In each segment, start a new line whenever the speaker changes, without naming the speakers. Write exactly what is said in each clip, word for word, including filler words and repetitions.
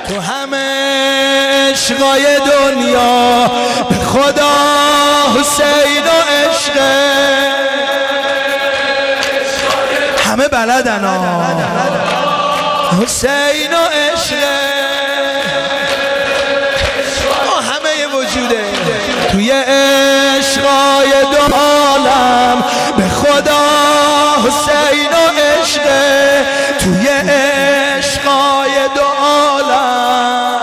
تو همه عشقای دنیا به خدا حسین و عشقه همه بلدن ها حسین و عشقه همه وجوده توی عشقای دو عالم به خدا حسین و عشقه توی عشقای دو عالم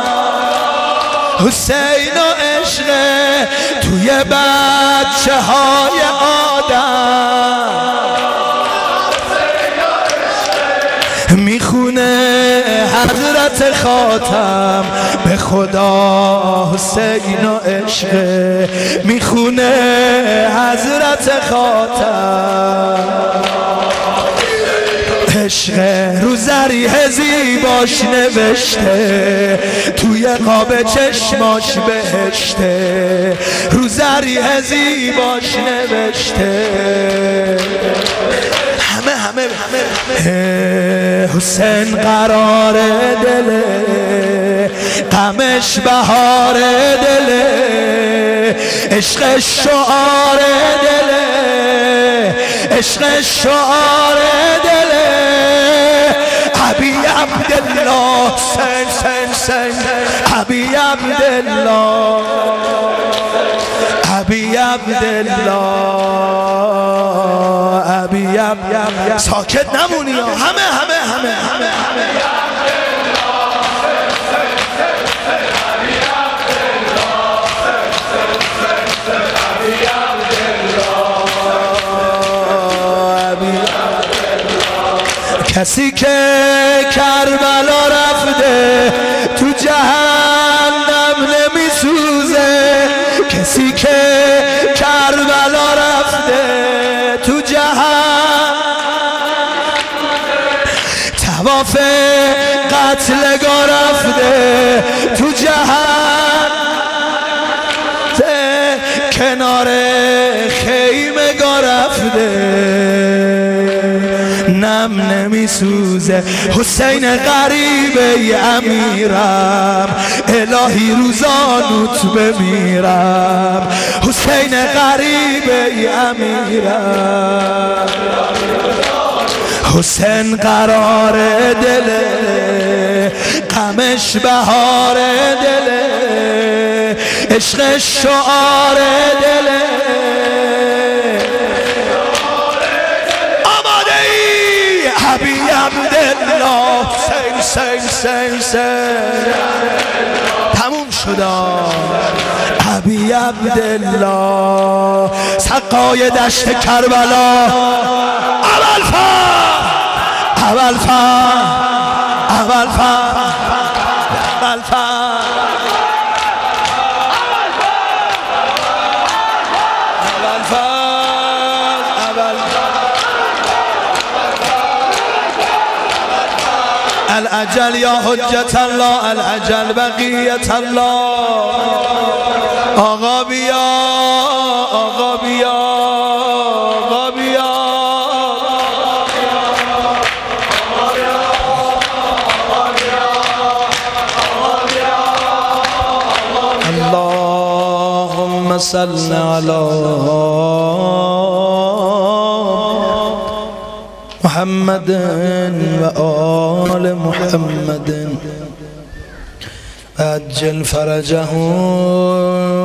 حسین و عشقه توی بچه های آدم میخونه حضرت خاتم به خدا حسین و عشقه میخونه حضرت خاتم عشق رو زریح زیباش نوشته توی قاب چشماش بهشته رو زریح زیباش نوشته همه همه همه حسین قرار دله غمش بهار دله عشق شعار دله عشق شعار دله ابی عبدالله سن سن سن ابی عبدالله ابی عبدالله ابی عبدالله ساکت نمونی همه همه همه همه کسی که کربلا رفته تو جهنم نمیسوزه کسی که کربلا رفته تو جهنم طواف قتلگاه رفته تو جهنم کنار خیمه گاه رفته نم نمیسوزه حسین غریبه ی امیرم الهی روزانوت بمیرم حسین غریبه ی امیرم حسین قرار دله غمش بهار دله عشق شعار دله ابی عبدالله سین سین سین سین تموم شدا ابی عبدالله سقای دشت کربلا اول فر اول فر اول فر اول فر العجل یا حجت الله العجل بقیت الله آقا بیا آقا بیا آقا بیا اللهم صل علی محمد و آل محمد عجل فرجهم